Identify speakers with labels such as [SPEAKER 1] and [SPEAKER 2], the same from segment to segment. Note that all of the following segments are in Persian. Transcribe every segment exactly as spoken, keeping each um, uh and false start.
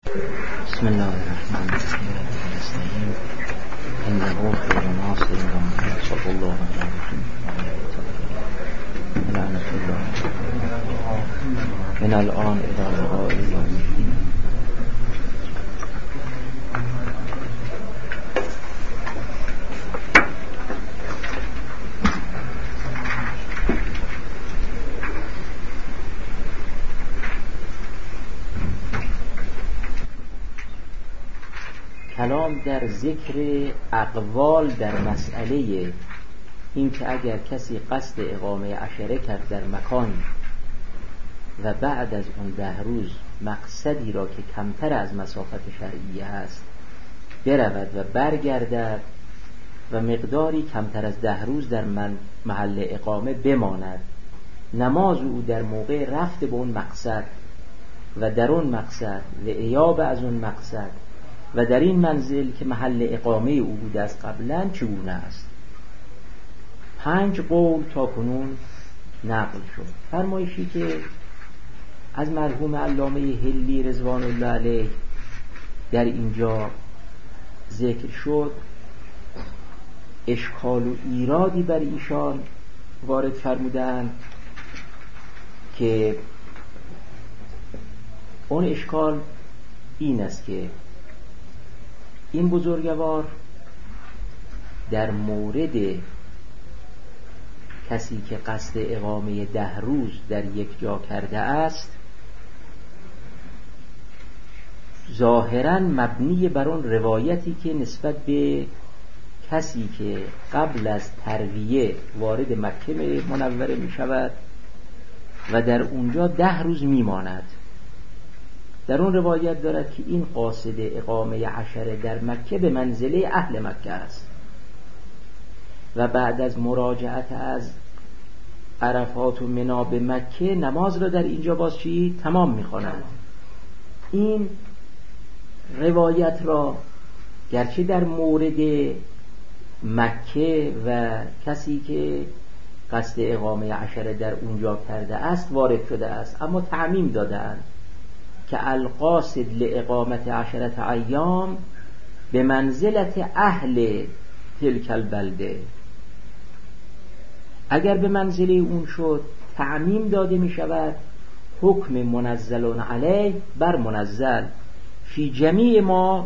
[SPEAKER 1] بسم الله الرحمن الرحیم. نستعین انه خیر ناصر و معین صلی الله علیه و لعنت الله من الان الی لقاء یوم الدین. کلام در ذکر اقوال در مسئله این که اگر کسی قصد اقامه عشره کرد در مکان و بعد از اون ده روز مقصدی را که کمتر از مسافت شرعیه است برود و برگردد و مقداری کمتر از ده روز در من محل اقامه بماند، نماز او در موقع رفت به اون مقصد و در اون مقصد و ایاب از اون مقصد و در این منزل که محل اقامه او بوده است قبلا چگونه است؟ پنج قول تا کنون نقل شد. فرمایشی که از مرحوم علامه حلی رضوان الله علیه در اینجا ذکر شد اشکال و ایرادی بر ایشان وارد فرمودند که اون اشکال این است که این بزرگوار در مورد کسی که قصد اقامه ده روز در یک جا کرده است ظاهراً مبنی بر اون روایتی که نسبت به کسی که قبل از ترویه وارد مکه منوره می شود و در اونجا ده روز می ماند، در اون روایت دارد که این قاصد اقامه عشره در مکه به منزله اهل مکه است و بعد از مراجعت از عرفات و منی به مکه نماز را در اینجا باز چی؟ تمام می‌خواند. این روایت را گرچه در مورد مکه و کسی که قصد اقامه عشره در اونجا کرده است وارد شده است، اما تعمیم دادند که القاصد لاقامت عشرت ایام به منزلت اهل تلک البلده. اگر به منزله اون شد تعمیم داده می شود حکم منزل علیه بر منزل فی جمیع ما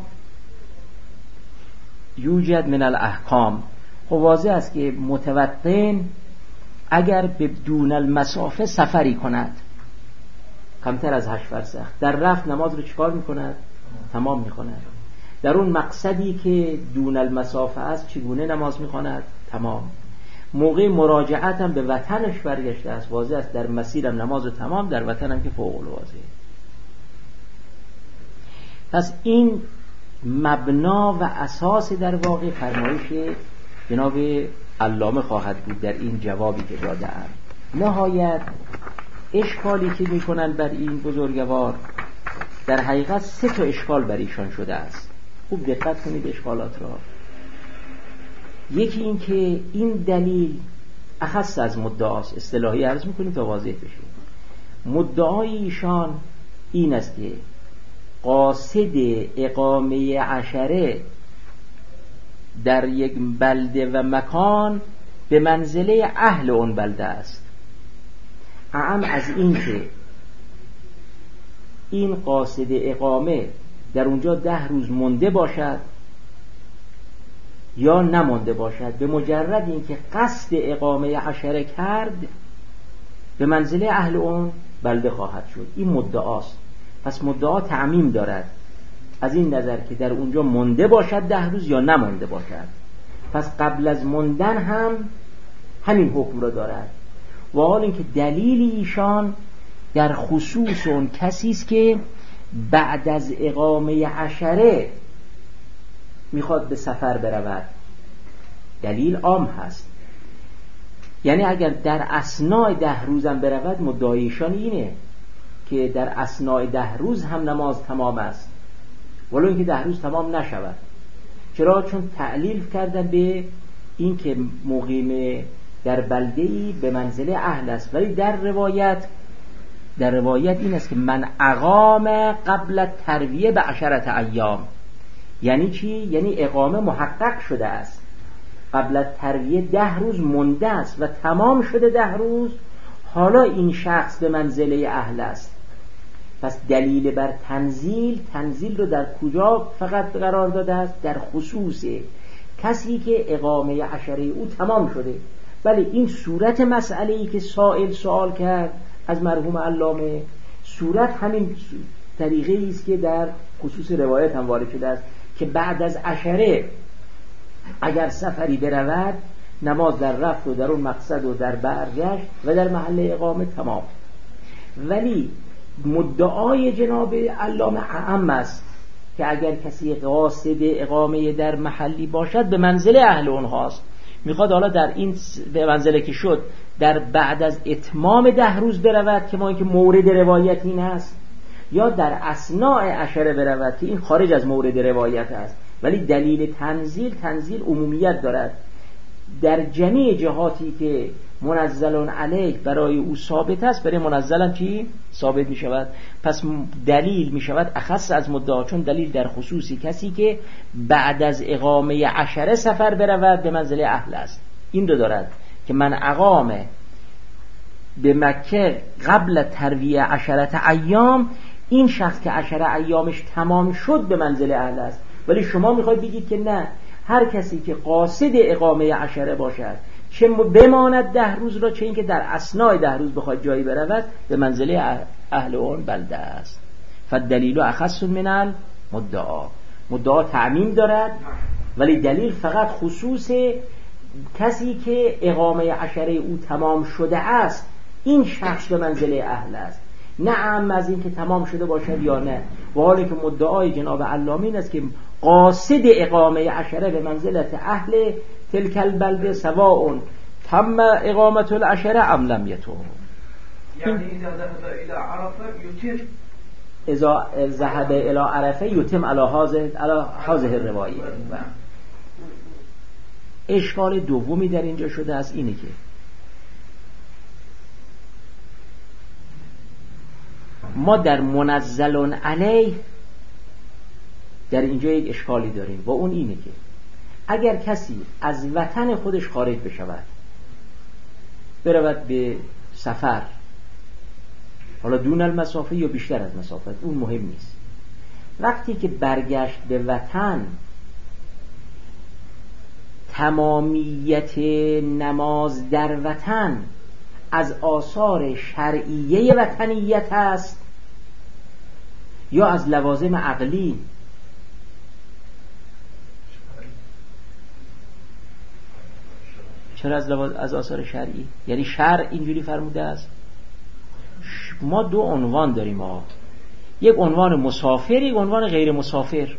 [SPEAKER 1] یوجد من الاحکام. خب واضح است که متوطن اگر به دون المسافه سفری کند کمتر از هشت فرسخ در رفت نماز رو چیکار میکند؟ تمام میکند. در اون مقصدی که دون المسافه است چگونه نماز میخواند؟ تمام. موقع مراجعت هم به وطنش برگشته است، واضح است در مسیرم نماز تمام، در وطنم که فوق الواضحه. پس این مبنا و اساس در واقع فرمایش جناب علامه خواهد بود در این جوابی که داده‌ام. نهایت اشکالی که میکنن بر این بزرگوار در حقیقت سه تا اشکال بر ایشان شده است. خوب دقت کنید اشکالات را. یکی این که این دلیل اخص از مدعاست، اصطلاحی عرض میکنیم تا واضح بشه. مدعای ایشان این است که قاصد اقامه عشره در یک بلده و مکان به منزله اهل اون بلده است. اعم از این که این قاصد اقامه در اونجا ده روز مونده باشد یا نمونده باشد، به مجرد اینکه قصد اقامه عشره کرد به منزله اهل اون بلده خواهد شد. این مدعاست. پس مدعا تعمیم دارد از این نظر که در اونجا مونده باشد ده روز یا نمونده باشد. پس قبل از موندن هم همین حکم را دارد. و حال اینکه دلیل ایشان در خصوص اون کسی است که بعد از اقامه عشره میخواد به سفر برود، دلیل عام هست. یعنی اگر در اثناء ده روزم برود، مدعای ایشان اینه که در اثناء ده روز هم نماز تمام است ولو اینکه ده روز تمام نشود. چرا؟ چون تعلیل کردن به این که مقیم در بلده‌ای به منزله اهل است، ولی در روایت در روایت این است که من اقام قبل ترویه به عشرت ایام. یعنی چی؟ یعنی اقامه محقق شده است، قبل ترویه ده روز مونده است و تمام شده ده روز، حالا این شخص به منزله اهل است. پس دلیل بر تنزیل، تنزیل رو در کجا فقط قرار داده است؟ در خصوص کسی که اقامه عشره او تمام شده. ولی این صورت مسئله‌ای که سائل سوال کرد از مرحوم علامه، صورت همین طریقه است که در خصوص روایت هم وارد شده است که بعد از عشره اگر سفری برود، نماز در رفت و در اون مقصد و در برگشت و در محل اقامه تمام. ولی مدعای جناب علامه اعم است که اگر کسی قاصد اقامه در محلی باشد به منزله اهل اونهاست. میخواد حالا در این به منزله که شد در بعد از اتمام ده روز برود که ما اینکه مورد روایت این است، یا در اثناء عشره برود که این خارج از مورد روایت است. ولی دلیل تنزیل، تنزیل عمومیت دارد در جمیع جهاتی که منزلون علیک برای او ثابت است، برای منزلم چی؟ ثابت می شود. پس دلیل می شود اخص از مدعا، چون دلیل در خصوصی کسی که بعد از اقامه عشره سفر برود به منزله اهل است. این رو دارد که من اقامه به مکه قبل ترویه عشرت ایام، این شخص که عشره ایامش تمام شد به منزله اهل است. ولی شما میخواید بگید که نه، هر کسی که قاصد اقامه عشره باشد، چه بماند ده روز را، چه اینکه در اثناء ده روز بخواد جایی برود، به منزله اهل اون بلده است. فالدلیل اخص من المدعا. مدعا تعمیم دارد ولی دلیل فقط خصوص کسی که اقامه عشره او تمام شده است، این شخص به منزله اهل است، نه عام از این که تمام شده باشد یا نه. و حالی که مدعای جناب علامه این است که قاصد اقامه عشره به منزلت اهل تلک البلده سواء تم اقامت العشره ام لم یتم.
[SPEAKER 2] یعنی اذا ذهب الى عرفه یتم،
[SPEAKER 1] اذا ذهب الى عرفه یتم علی هذه الروایه. اشکال دومی در اینجا شده است اینه که ما در منزلون علیه در اینجا یک اشکالی داریم و اون اینه که اگر کسی از وطن خودش خارج بشود، برود به سفر، حالا دون المسافه یا بیشتر از مسافت، اون مهم نیست، وقتی که برگشت به وطن، تمامیت نماز در وطن از آثار شرعیه وطنیت است یا از لوازم عقلی؟ چرا از لواز... از آثار شرعی؟ یعنی شرع اینجوری فرموده است. ما دو عنوان داریم ها، یک عنوان مسافر، یک عنوان غیر مسافر.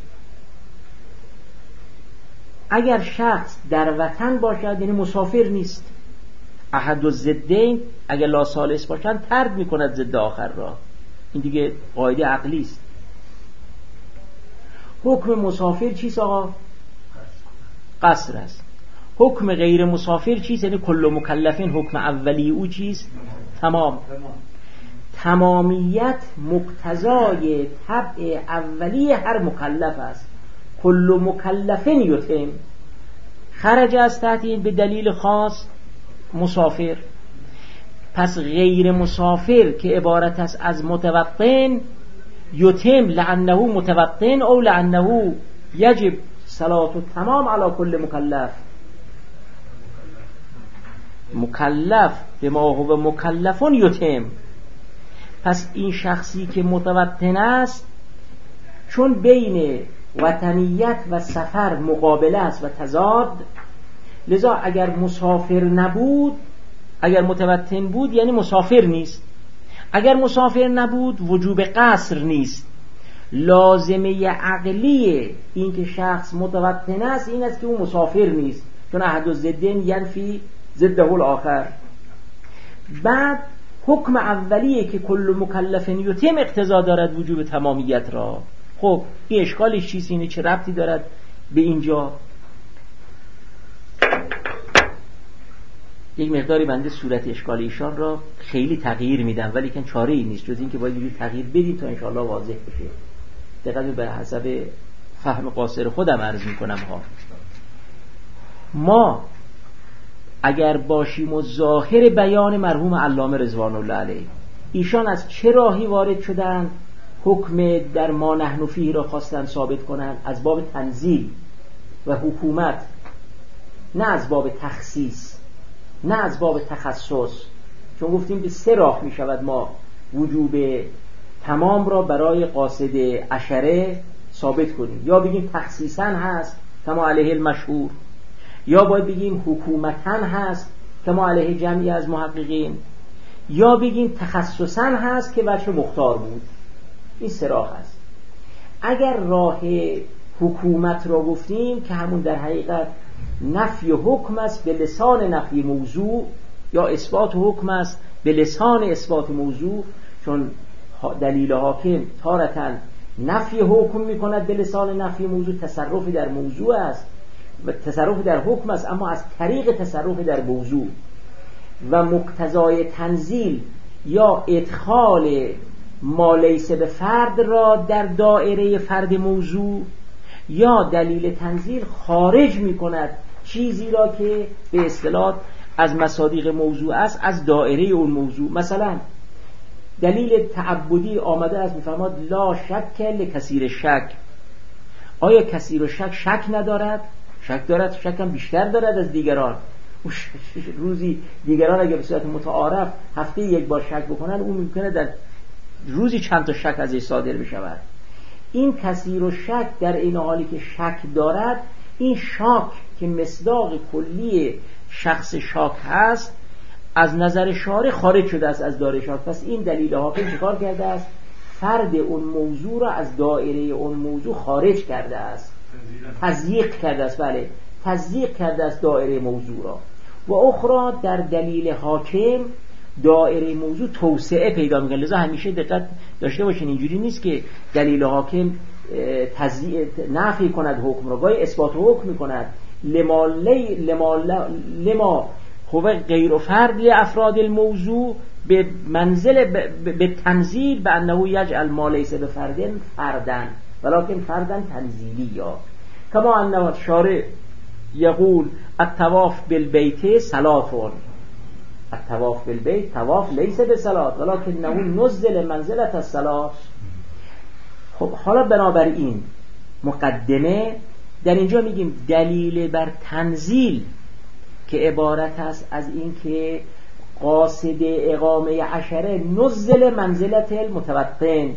[SPEAKER 1] اگر شخص در وطن باشد یعنی مسافر نیست. احد الضدین اگر لا ثالث باشند طرد میکند ضد آخر را، این دیگه قاعده عقلی است. حکم مسافر چیست آقا؟ قصر است. حکم غیر مسافر چیست؟ یعنی کل مکلفین حکم اولی او چیست؟ تمام. تمامیت مقتضای طبع اولی هر مکلف است. کل مکلفین یتم، خرج از تحت این به دلیل خاص مسافر. پس غیر مسافر که عبارت است از متوطن، یتم لعنه متوطن او لعنه یجب صلاة تمام علی کل مکلف. مکلف به ما هو مکلفون یتم. پس این شخصی که متوطن است، چون بین وطنیت و سفر مقابله است و تضاد، لذا اگر مسافر نبود، اگر متوطن بود یعنی مسافر نیست، اگر مسافر نبود وجوب قصر نیست. لازمه عقلی این که شخص متوطن است این است که او مسافر نیست، چون احد الضدین ینفی ضده الاخر. بعد حکم اولیه که کل مکلف یتم اقتضا دارد وجوب تمامیت را. خب این اشکالش چیست؟ اینه چه ربطی دارد به اینجا؟ یک مقداری بنده صورت اشکال ایشان را خیلی تغییر میدم، ولی کن چاره ای نیست جز این که باید یه تغییر بدیم تا انشاءالله واضح بشه. دقیقاً به حسب فهم قاصر خودم عرض میکنم ها. ما اگر باشیم و ظاهر بیان مرحوم علامه رضوان الله علیه، ایشان از چه راهی وارد شدن حکم در ما نحن فیه را خواستن ثابت کنن؟ از باب تنزیل و حکومت، نه از باب تخصیص، نه از باب تخصص. چون گفتیم به سه راه می شود ما وجوب تمام را برای قاصد عشره ثابت کنیم. یا بگیم تخصیصاً هست کما علیه المشهور، یا باید بگیم حکومتاً هست کما علیه جمعی از محققین، یا بگیم تخصصاً هست که وجه مختار بود. این سه راه هست. اگر راه حکومت را گفتیم که همون در حقیقت نفی حکم است به لسان نفی موضوع، یا اثبات حکم است به لسان اثبات موضوع، چون دلیل حاکم تارتاً نفی حکم میکند به لسان نفی موضوع، تصرف در موضوع است و تصرف در حکم است، اما از طریق تصرف در موضوع. و مقتضای تنزیل یا ادخال ما لیس به فرد را در دایره فرد موضوع، یا دلیل تنزیل خارج می کند چیزی را که به اصطلاح از مصادیق موضوع است از دایره اون موضوع. مثلا دلیل تعبدی آمده است میفرماد لا شک لکثیر شک. آیا کثیر و شک شک ندارد؟ شک دارد، شک هم بیشتر دارد از دیگران. روزی دیگران اگر به صورت متعارف هفته یک بار شک بکنن، اون ممکنه در روزی چند تا شک ازش صادر بشود. این کثیر و شک در این حالی که شک دارد، این شاک که مصداق کلی شخص شاک هست از نظر شارع خارج شده است از دایره شاک. پس این دلیل حاکم چیکار کرده است؟ فرد اون موضوع را از دایره اون موضوع خارج کرده است، تضییق کرده است. بله، تضییق کرده است دایره موضوع را. و اخرى در دلیل حاکم دایره موضوع توسعه پیدا می‌کنه. لذا همیشه دقت داشته باشین، اینجوری نیست که دلیل حاکم تضییق نفی کند حکم را، گاهی اثبات حکم می‌کند. لما لی لما لما هو غیر فرد لافراد الموضوع به منزل به تنزیل به انه یجعل ما لیس بفردن فردن ولکن فردن تنزیلی. یا کما انه شارع یقول الطواف بالبیت صلاتون، الطواف بالبیت طواف لیس بصلات ولکنه نزل منزلت الصلاه. خب حالا بنابراین مقدمه در اینجا میگیم دلیل بر تنزیل که عبارت است از این که قاصد اقامه عشره نزل منزلت المتوطن.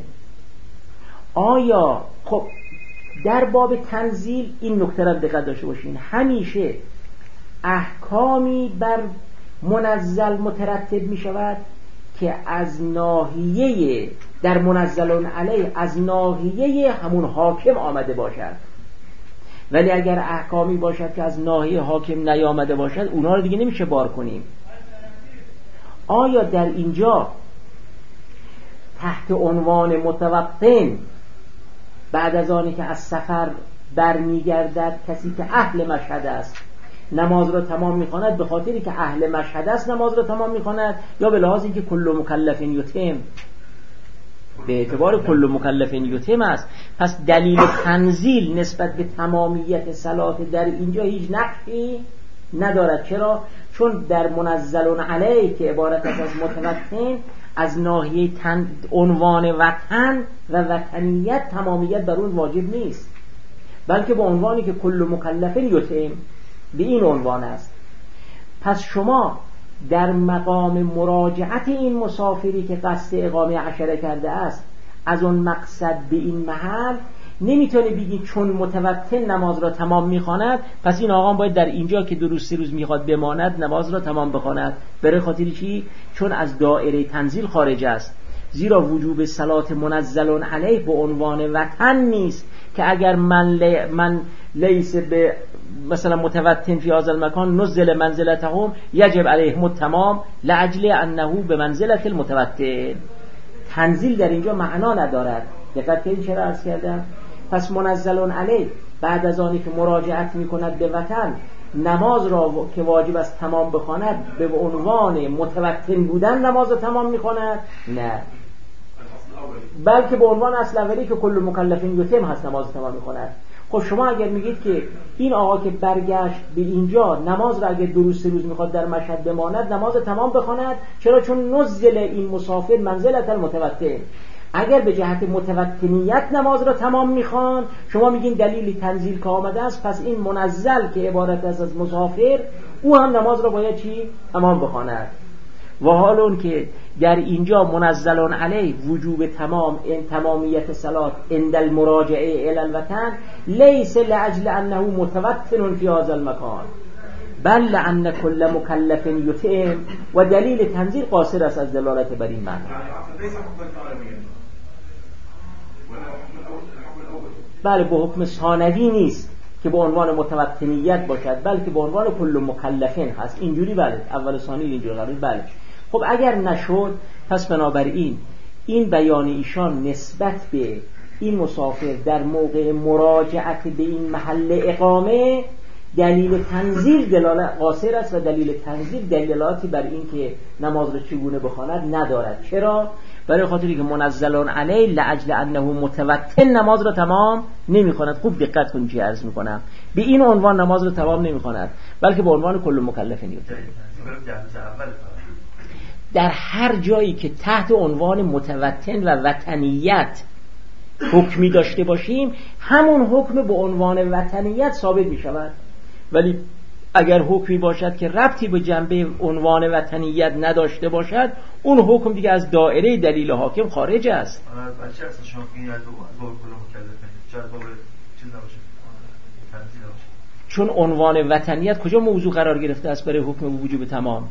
[SPEAKER 1] آیا خب در باب تنزیل این نکته را دقت داشته باشین، همیشه احکامی بر منزل مترتب می شود که از ناحیه در منزلون علیه از ناحیه همون حاکم آمده باشد. ولی اگر احکامی باشد که از ناحیه حاکم نیامده باشد، اونها رو دیگه نمیشه بار کنیم. آیا در اینجا تحت عنوان متوطن بعد از آنی که از سفر برمیگردد کسی که اهل مشهد است نماز را تمام می‌خواند به خاطری که اهل مشهد است نماز را تمام می‌خواند، یا به لحاظ اینکه کل مکلف یتم، به اعتبار کل مکلف یتم است؟ پس دلیل تنزیل نسبت به تمامیت صلات در اینجا هیچ نقشی ندارد. چرا؟ چون در منزل علیه که عبارت است از متوطن از ناحیه تن عنوان وطن و وطنیت تمامیت بر اون واجب نیست، بلکه با عنوانی که کل مکلف یتم به این عنوان است. پس شما در مقام مراجعت این مسافری که قصد اقامه عشره کرده است از اون مقصد به این محل نمیتونه بگی چون متوطن نماز را تمام میخواند پس این آقا باید در اینجا که دو روز سه روز میخواد بماند نماز را تمام بخواند. برای خاطر چی؟ چون از دایره تنزیل خارج است. زیرا وجوب صلات منزل علیه به عنوان وطن نیست که اگر من, لی من لیس به مثلا متوطن فی هذا المکان نزل منزلتهم یجب علیهم التمام لاجل انه به منزلت المتوطن. تنزیل در اینجا معنا ندارد. دقت کنید چرا عرض کردم؟ پس منزل علیه بعد از آنی که مراجعت میکند به وطن نماز را که واجب است تمام بخواند به عنوان متوتن بودن نماز را تمام میخواند؟ نه، بلکه به عنوان اصل اولی که کل مکلفین یتم هست نماز تمام میخواند. خب شما اگر میگید که این آقا که برگشت به اینجا نماز را اگر دو روز سه روز میخواد در مشهد بماند نماز تمام بخواند، چرا؟ چون نزل این مسافر منزلت المتوتن. اگر به جهت متوتنیت نماز را تمام میخوان، شما میگین دلیل تنزیل که آمده است، پس این منزل که عبارت است از مسافر او هم نماز را باید چی؟ تمام بخواند. و حال اون که در اینجا منزلون علی وجوب تمام این تمامیت صلات عند المراجعه الی الوطن لیس لاجل انه متوتن فی هذا المکان بل لان کل مکلف یتم، و دلیل تنزیل قاصر است از دلالت بر این معنی. بله، به حکم ثانوی نیست که به عنوان متوتنیت باشد، بلکه به عنوان کل مکلفین هست. اینجوری بله، اول ثانی اینجوری قرار. بله. خب اگر نشد، پس بنابراین این بیان ایشان نسبت به این مسافر در موقع مراجعت به این محل اقامه دلیل تنزیل دلالت قاصر است و دلیل تنزیل دلالاتی بر این که نماز را چگونه بخواند ندارد. چرا؟ برای خاطری که منزلون علی لاجل انه متوتن نماز را تمام نمی‌خواند. خوب دقت کنید چی عرض می‌کنم. به این عنوان نماز را تمام نمی‌خواند، بلکه به عنوان کل مکلف نیست. در هر جایی که تحت عنوان متوتن و وطنیت حکمی داشته باشیم، همون حکم به عنوان وطنیت ثابت می‌شود. ولی اگر حکمی باشد که ربطی به جنبه عنوان وطنیت نداشته باشد، اون حکم دیگه از دایره دلیل حاکم خارج است.
[SPEAKER 3] بچه اصلا شما این از با کل مکلفه چرا با چیز نباشه تنزیل نباشه؟
[SPEAKER 1] چون عنوان وطنیت کجا موضوع قرار گرفته است برای حکم وجوب تمام؟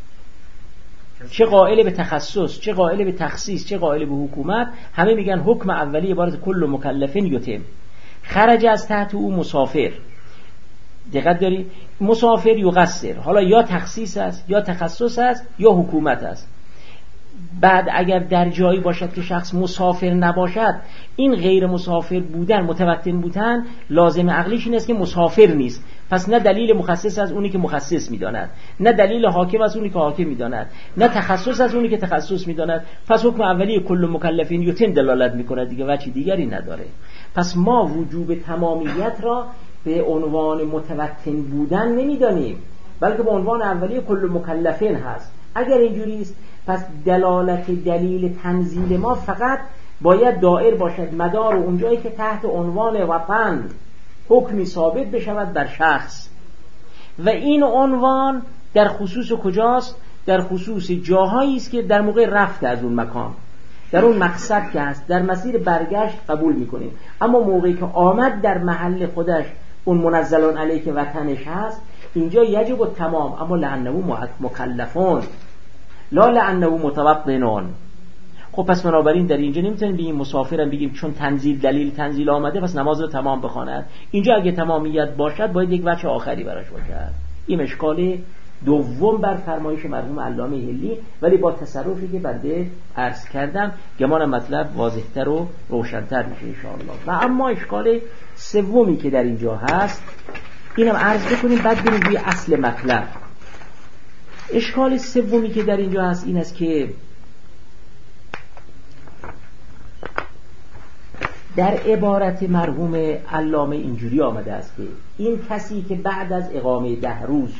[SPEAKER 1] چه قائل به تخصص، چه قائل به تخصیص، چه قائل به حکومت، همه میگن حکم اولی عبارت کل مکلفین یتم. خرج از تحت او مسافر، دقت داری؟ مسافر یقصر، حالا یا تخصیص است یا تخصص است یا حکومت است. بعد اگر در جایی باشد که شخص مسافر نباشد، این غیر مسافر بودن، متوتن بودن، لازم عقلیش این است که مسافر نیست. پس نه دلیل مخصص از اونی که مخصص میداند، نه دلیل حاکم از اونی که حاکم میداند، نه تخصص از اونی که تخصص میداند. پس حکم اولی کل مکلفین یتم دلالت میکنه، دیگه وجه دیگری نداره. پس ما وجوب تمامیت را به عنوان متوتن بودن نمیدانیم، بلکه به عنوان اولیه کل مکلفین هست. اگر اینجوری است، پس دلالت دلیل تنزیل ما فقط باید دائر باشد مدار اونجایی که تحت عنوان وطن حکمی ثابت بشود بر شخص، و این عنوان در خصوص کجاست؟ در خصوص جاهایی است که در موقع رفت از اون مکان، در اون مقصد که هست، در مسیر برگشت قبول میکنیم. اما موقعی که آمد در محل خودش، اون منزلون علیه که وطنش هست، اینجا یجب التمام، اما لعنه مکلفون لا لعنه متوطنون. خب پس بنابراین در اینجا نمیتونیم بگیم مسافرم بگیم چون تنزیل دلیل تنزیل آمده پس نماز رو تمام بخواند. اینجا اگه تمامیت باشد باید یک وجه آخری براش باشد. این اشکال دوم بر فرمایش مرحوم علامه حلی، ولی با تصرفی که بنده عرض کردم گمانم مطلب واضح‌تر و روشن‌تر میشه ان شاءالله. و اما اشکال سومی که در اینجا هست اینم عرض بکنیم، بعد بریم روی اصل مطلب. اشکال سومی که در اینجا هست این است که در عبارت مرحوم علامه اینجوری آمده است که این کسی که بعد از اقامه ده روز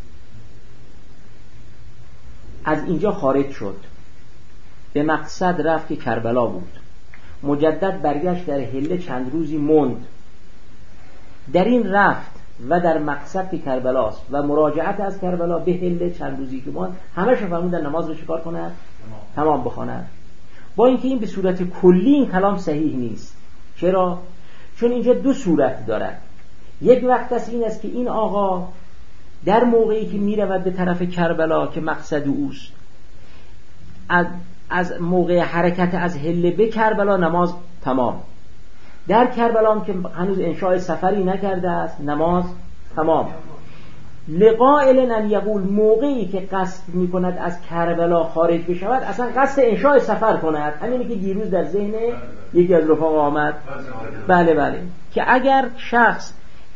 [SPEAKER 1] از اینجا خارج شد، به مقصد رفت که کربلا بود، مجدد برگشت در حله چند روزی موند، در این رفت و در مقصد که کربلاست و مراجعت از کربلا به حله چند روزی که موند، همه شو فرمودن نماز رو چیکار کند؟ تمام بخواند. با اینکه این به صورت کلی این کلام صحیح نیست. چرا؟ چون اینجا دو صورت دارد. یک وقت است این است که این آقا در موقعی که میرود به طرف کربلا که مقصد اوست، از, از موقع حرکت از حله به کربلا نماز تمام، در کربلا هم که هنوز انشاء سفری نکرده است نماز تمام. لقائل ان یقول موقعی که قصد میکند از کربلا خارج بشود اصلا قصد انشاء سفر کند، همینی که دیروز در ذهن یکی از رفقا آمد. بله بله که اگر شخص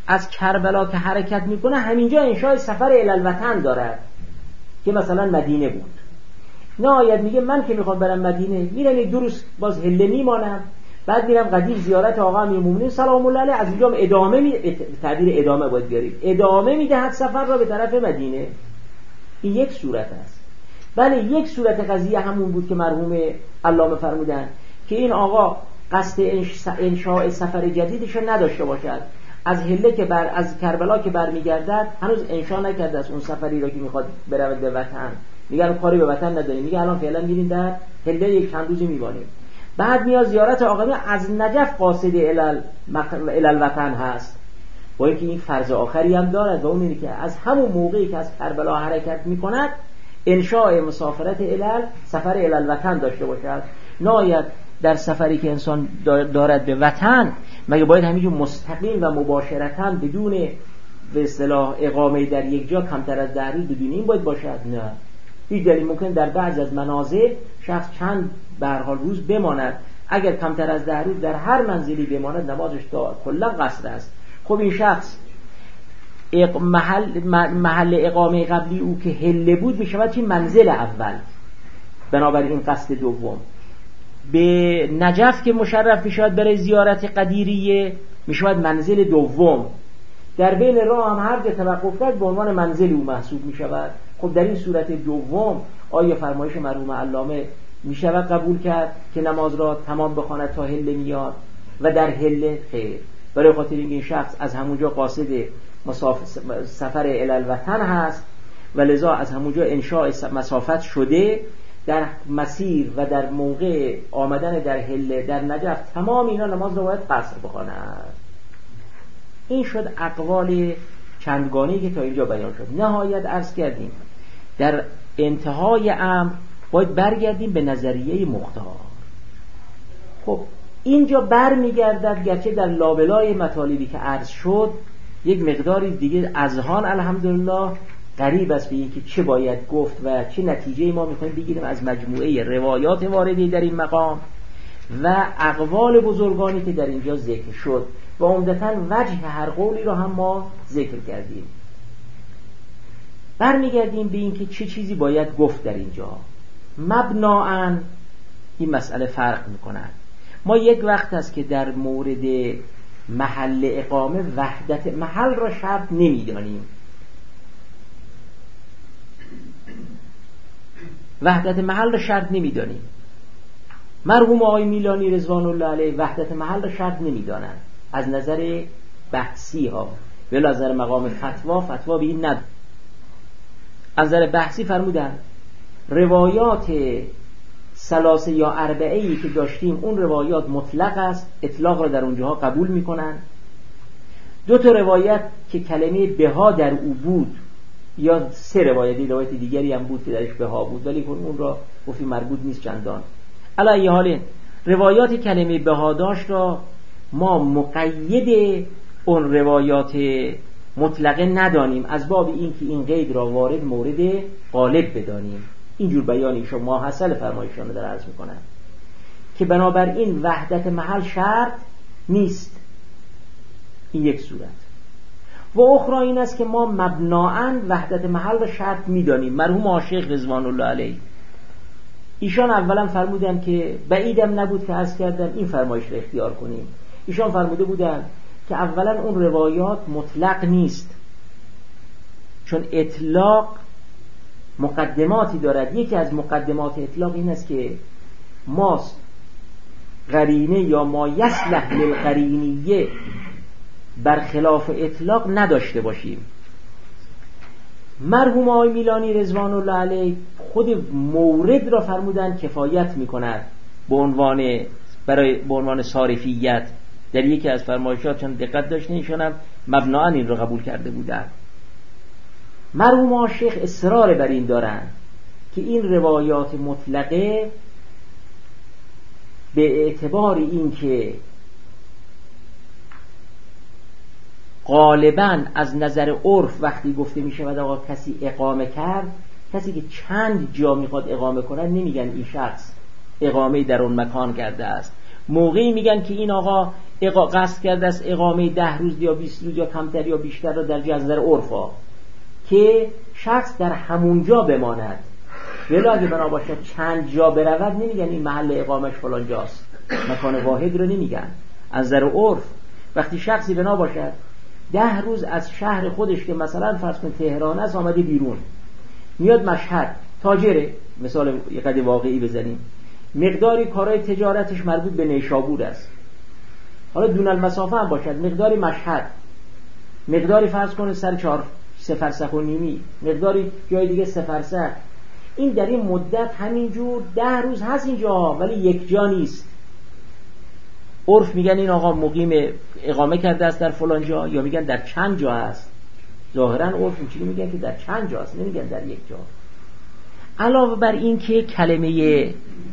[SPEAKER 1] از کربلا که حرکت میکنه همینجا انشاء سفر الالوطن دارد که مثلا مدینه بود. نهایت میگه من که میخوام برم مدینه میرم یک دو روز باز هله میمانم، بعد میرم قدیم زیارت آقا امیرالمومنین سلام الله علیه، از اونجا ادامه می تعبیر ادامه باید بیاریم، ادامه میدهد سفر را به طرف مدینه. این یک صورت است. بله یک صورت قضیه همون بود که مرحوم علامه فرمودن که این آقا قصد انشاء سفر جدیدش رو نداشته باشد، از هله که بر از کربلا که برمیگردد هنوز انشاء نکرده است اون سفری رو که میخواد برود به وطن. میگن کاری به وطن نداریم، میگه الان فعلا میریم در هله یک چند روزی میبانیم، بعد میاد زیارت آقا از نجف قاصد الال الالوطن هست، با اینکه این فرض آخری هم دارد و اون اینه که از همون موقعی که از کربلا حرکت میکند انشاء مسافرت الال سفر الالوطن داشته باشد. نهایت در سفری که انسان دارد به وطن مگه باید همینجور مستقیم و مباشرتاً بدون به اصطلاح اقامه در یک جا کمتر از ده روز بدون این باید باشد؟ نه. هیچ دلیل ممکن در بعض از منازل شخص چند به هر حال روز بماند، اگر کمتر از ده روز در هر منزلی بماند نمازش تا کلا قصر است. خب این شخص محل محل اقامه قبلی او که هله بود میشود چی؟ منزل اول، بنابراین قصد دوم. به نجف که مشرف میشود برای زیارت قدیریه میشود منزل دوم، در بین راه هم هر جا توقف کرد به عنوان منزل او محسوب میشود. خب در این صورت دوم آیا فرمایش مرحوم علامه میشود قبول کرد که نماز را تمام بخواند تا هله میاد و در هله؟ خیر، برای خاطر این شخص از همونجا قاصد سفر الالوطن هست و لذا از همونجا انشاء مسافت شده، در مسیر و در موقع آمدن در هله در نجف تمام اینا نماز را باید قصر بخواند. این شد اقوال چندگانه‌ای که تا اینجا بیان شد. نهایت عرض کردیم در انتهای امر باید برگردیم به نظریه مختار. خب اینجا برمیگردد گرچه در لابلای مطالبی که عرض شد یک مقداری دیگه اذهان الحمدلله قریب است به اینکه چه باید گفت و چه نتیجه ما میخوایم بگیریم از مجموعه روایات وارده در این مقام و اقوال بزرگانی که در اینجا ذکر شد و عمدتاً وجه هر قولی را هم ما ذکر کردیم. برمیگردیم به اینکه چه چیزی باید گفت در اینجا. مبناً این مسئله فرق میکنند. ما یک وقت است که در مورد محل اقامه وحدت محل را شرط نمیدانیم. وحدت محل را شرط نمیدانیم. مرحوم آقای میلانی رضوان الله علیه وحدت محل را شرط نمیدانند از نظر بحثی ها، ولی از نظر مقام فتوا فتوا به این ند. از نظر بحثی فرمودن روایات ثلاثه یا اربعه ای که داشتیم اون روایات مطلق است، اطلاق را در اونجاها قبول میکنن. دو تا روایت که کلمه بها در او بود یا سه روایتی روایت دیگری هم بود که درش بها بود ولی اون را گفتی مربوط نیست چندان. علی حال روایات کلمه بها داشت را ما مقید اون روایات مطلقه ندانیم از باب این که این قید را وارد مورد غالب بدانیم. اینجور بیانی شما حاصل فرمایشان در عرض میکنن که بنابراین وحدت محل شرط نیست. این یک صورت. و اخرى این است که ما مبناً وحدت محل را شرط میدانیم. مرحوم عاشق رضوان الله علیه ایشان اولا فرمودن که بعیدم نبود که عرض کردم این فرمایش را اختیار کنیم. ایشان فرموده بودن که اولا اون روایات مطلق نیست، چون اطلاق مقدماتی دارد. یکی از مقدمات اطلاق این است که ما قرینه یا ما یصلح للقرینیه برخلاف اطلاق نداشته باشیم. مرحوم آقای میلانی رضوان الله علیه خود مورد را فرمودن کفایت میکند به عنوان برای به عنوان صارفیت در یکی از فرمایشات، چون دقت داشتن ایشون هم مبناً این را قبول کرده بودند. مرحوم عاشق اصرار بر این دارند که این روایات مطلقه به اعتبار این که غالباً از نظر عرف وقتی گفته می شود آقا کسی اقامه کرد، کسی که چند جا میخواد اقامه کنه نمیگن این شخص اقامه در اون مکان کرده است. موقعی میگن که این آقا اقا قصد کرده است اقامه ده روز یا بیست روز یا کمتر یا بیشتر را در جزر عرفا که شخص در همونجا بماند، ولی اگه بنا باشد چند جا برود نمیگن این محل اقامش فلان جاست، مکان واحد رو نمیگن. از نظر عرف وقتی شخصی بنا باشد ده روز از شهر خودش که مثلا فرض کن تهران است آمده بیرون، میاد مشهد، تاجره، مثال یک قضیه واقعی بزنیم، مقداری کارهای تجارتش مربوط به نیشابور است، حالا دون المسافه هم باشد، مقداری مشهد، مقداری فرض کن سر چهار سه فرسخ و نیمی، مقداری جای دیگه سه فرسخ، این در این مدت همینجور ده روز هست اینجا ولی یک جا نیست. عرف میگن این آقا مقیم اقامه کرده است در فلان جا، یا میگن در چند جا هست. ظاهرا عرف اینجوری میگن که در چند جا هست، نمیگن در یک جا. علاوه بر این که کلمه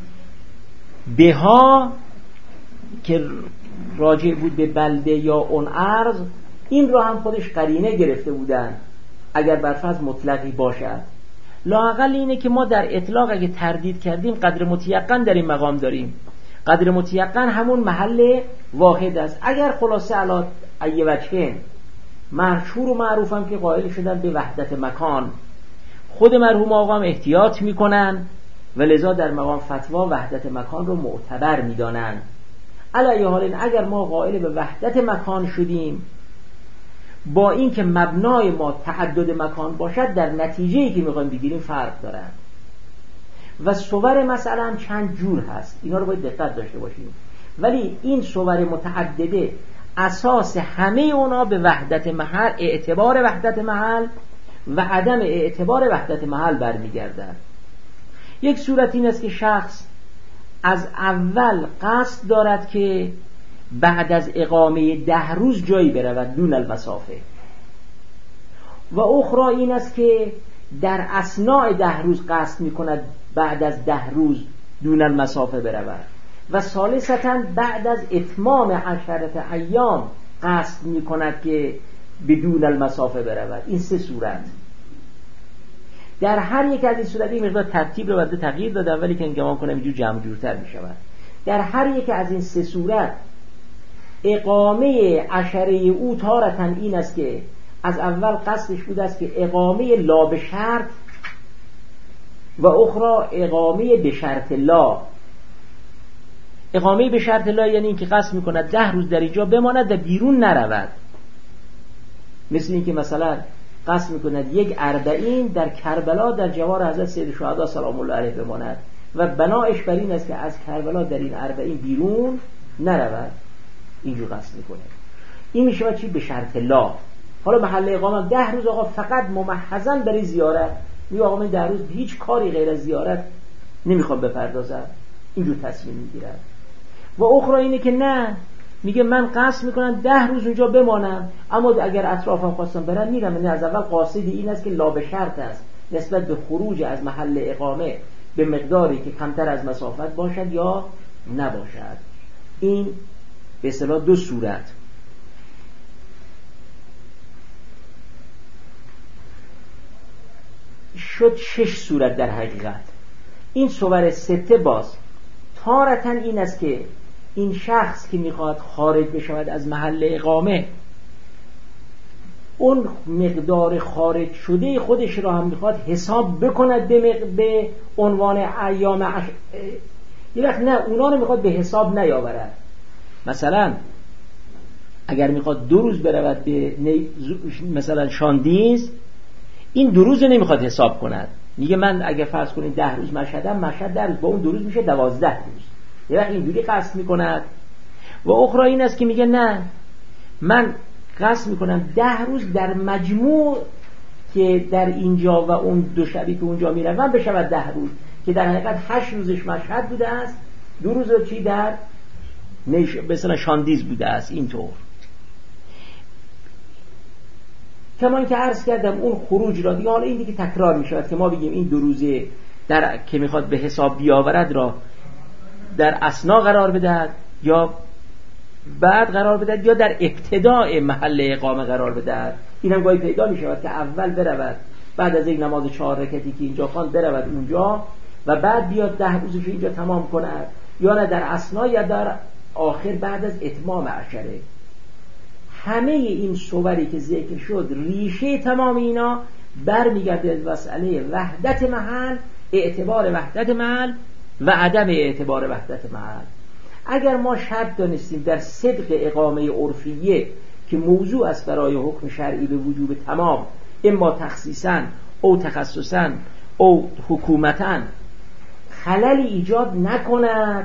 [SPEAKER 1] بها که راجع بود به بلده یا اون ارض، این را هم خودش قرینه گرفته بودن اگر بر فرض مطلقی باشد. لااقل اینه که ما در اطلاق اگه تردید کردیم قدر متیقن در این مقام داریم، قدر متیقن همون محل واحد است. اگر خلاصه علا ای وجهین مشهور و معروف هم که قائل شدن به وحدت مکان، خود مرحوم آقا هم احتیاط میکنن و لذا در مقام فتوا وحدت مکان رو معتبر میدانن. علی حال اگر ما قائل به وحدت مکان شدیم با این که مبنای ما تعدد مکان باشد، در نتیجه‌ای که میخوایم بگیریم فرق دارد و صور مسئله هم چند جور هست، اینا رو باید دقت داشته باشیم. ولی این صور متعدده اساس همه اونا به وحدت محل، اعتبار وحدت محل و عدم اعتبار وحدت محل برمیگردد. یک صورت این است که شخص از اول قصد دارد که بعد از اقامه ده روز جایی برود دون المسافه، و اخرى این است که در اثناء ده روز قصد می کند بعد از ده روز دون المسافه برود، و ثالثاً بعد از اتمام عشرت ایام قصد می کند که بدون المسافه برود. این سه صورت. در هر یک از این صورت این مقدار ترتیب رو بده تغییر دادم، ولی که انگمان کنم اینجور جمع جورتر می شود. در هر یک از این سه صورت اقامه عشره او تارتاً این است که از اول قصدش بود است که اقامه لا به شرط و اخرى اقامه به شرط لا. اقامه به شرط لا یعنی این که قصد میکند ده روز در اینجا بماند و بیرون نرود، مثل این که مثلا قصد میکند یک اربعین در کربلا در جوار حضرت سید شهدا سلام الله علیه بماند و بنایش بر این است که از کربلا در این اربعین بیرون نرود، اینجور قصد میکنه. این میشه چی؟ به شرط لا. حالا محل اقامه ده روز آقا فقط ممحضاً برای زیارت، میگه آقا من ده روز هیچ کاری غیر از زیارت نمیخوام بپردازم، اینجور تصمیم میگیرد. و اخرى اینه که نه، میگه من قصد میکنم ده روز اونجا بمانم، اما اگر اطرافم خواستم برم میرم. نه، از اول قاصدی این است که لا به شرط است نسبت به خروج از محل اقامه به مقداری که کمتر از مسافت باشد یا نباشد. این به اصطلاح دو صورت. شد شش صورت در حقیقت. این صور سته باز تارتاً این است که این شخص که میخواد خارج بشود از محل اقامه، اون مقدار خارج شده خودش را هم میخواد حساب بکند به, مق... به عنوان ایام عش... یه وقت نه، اونا رو میخواد به حساب نیاورد. مثلا اگر میخواد دو روز برود به نی... مثلا شاندیز، این دو روز نمیخواد حساب کند، میگه من اگه فرض کنید ده روز مشهدم، مشهد ده روز با اون دو روز میشه دوازده روز، یه وقت اینجوری قصد میکند. و اخرى این است که میگه نه، من قصد میکنم ده روز در مجموع که در اینجا و اون دو شبی که اونجا میروم بشود ده روز، که در حقیقت هشت روزش مشهد بوده است، دو روز چی در نش... مثلا شاندیز بوده است. اینطور کمان که عرض کردم اون خروج را دیگه، حالا این دیگه تکرار می شود که ما بگیم این دو روزه در که میخواد به حساب بیاورد را در اثنا قرار بدهد یا بعد قرار بدهد یا در ابتداء محل اقامه قرار بدهد. این هم گاهی پیدا می شود که اول برود بعد از یک نماز چهار رکعتی که اینجا خواند برود اونجا و بعد بیاد ده روزش اینجا تمام کند، یا نه در اثنا یا در آخر بعد از اتمام عشره. همه این صوری که ذکر شد ریشه تمام اینا برمیگرده از مسئله وحدت محل، اعتبار وحدت محل و عدم اعتبار وحدت محل. اگر ما شرط دانستیم در صدق اقامه عرفیه که موضوع است برای حکم شرعی به وجوب تمام، اما تخصیصاً او تخصصاً او حکومتاً خللی ایجاد نکند،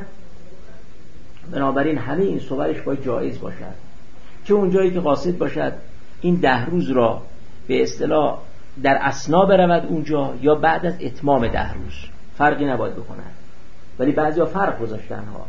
[SPEAKER 1] بنابراین همه این صورش باید جایز باشد. چه اونجایی که قاصد باشد این ده روز را به اصطلاح در اثنا برود اونجا یا بعد از اتمام ده روز، فرقی نباید بکند، ولی بعضیا فرق گذاشتن ها.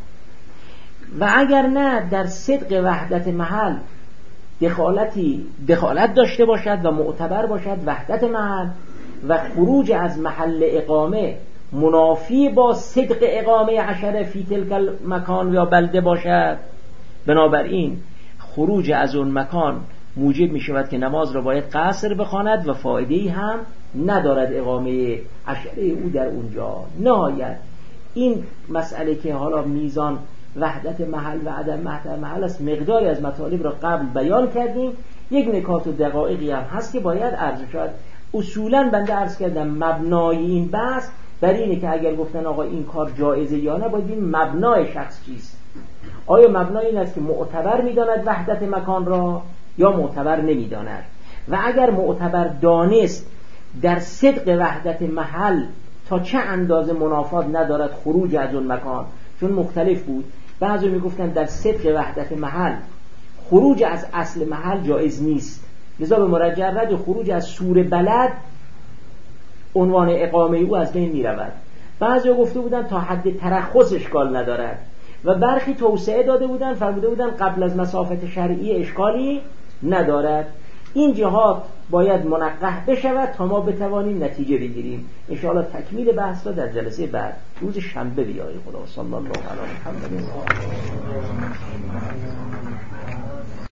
[SPEAKER 1] و اگر نه در صدق وحدت محل دخالتی دخالت داشته باشد و معتبر باشد وحدت محل و خروج از محل اقامه منافی با صدق اقامه عشره فی تلک مکان یا بلده باشد، بنابراین خروج از اون مکان موجب می شود که نماز را باید قصر بخواند و فایده‌ای هم ندارد اقامه عشره او در اونجا. نهایت این مسئله که حالا میزان وحدت محل و عدم وحدت محل است، مقداری از مطالب را قبل بیان کردیم. یک نکات و دقایقی هم هست که باید عرض شد. اصولا بنده عرض کردم مبنای این بحث بر اینه که اگر گفتن آقا این کار جایزه یا نه، باید این مبنای شخص چیست. آیا مبنای این است که معتبر میداند وحدت مکان را یا معتبر نمیداند؟ و اگر معتبر دانست در صدق وحدت محل تا چه اندازه منافات ندارد خروج از اون مکان، چون مختلف بود. بعضی میگفتن در صدق وحدت محل خروج از اصل محل جایز نیست، لذا به مجرد خروج از سور بلد عنوان اقامه او از بین میرود. بعضی گفته بودن تا حد ترخص اشکال ندارد و برخی توسعه داده بودن، فرموده بودن قبل از مسافت شرعی اشکالی ندارد. این جهات باید منقح بشود تا ما بتوانیم نتیجه بگیریم. ان شاء الله تکمیل بحث را در جلسه بعد روز شنبه بیاییم. خدا صلی الله علی محمد.